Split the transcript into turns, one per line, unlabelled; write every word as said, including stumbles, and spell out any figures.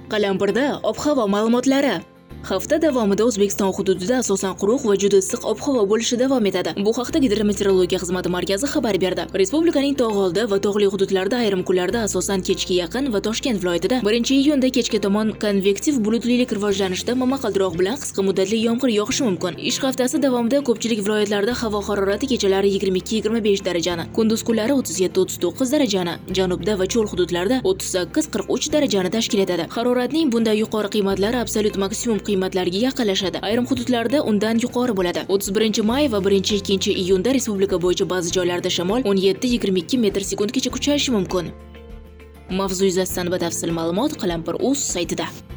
Qalampirda ob-havo ma'lumotlari. Hafta davomida O'zbekiston hududida asosan quruq va juda issiq ob-havo bo'lishi davom etadi. Bu haqda Gidrometeorologiya xizmati markazi xabar berdi. Respublikaning tog' oldi va tog'li hududlarida ayrim kunlarda asosan kechga yaqin va Toshkent viloyatida birinchi iyunda kechga tomon konvektiv bulutlilik rivojlanishida momaqaldiroq bilan qisqa muddatli yomg'ir yog'ishi mumkin. Ish haftasi davomida ko'pchilik viloyatlarda havo harorati kechalari yigirma ikki yigirma besh darajani, kunduz kunlari o'ttiz yetti o'ttiz to'qqiz darajani, janubda va cho'l hududlarda o'ttiz sakkiz qirq uch darajani tashkil etadi. Haroratning bunday yuqori qiymatlari absolyut maksimum qiymatlarga yaqinlashadi. Ayrim hududlarda undan yuqori bo'ladi. o'ttiz birinchi may va birinchi ikkinchi iyunda respublika bo'yicha ba'zi joylarda shamol o'n yetti yigirma ikki metr sekundgacha kuchayishi mumkin. Mavzu yuzasidan batafsil ma'lumot Qalampir.uz saytida.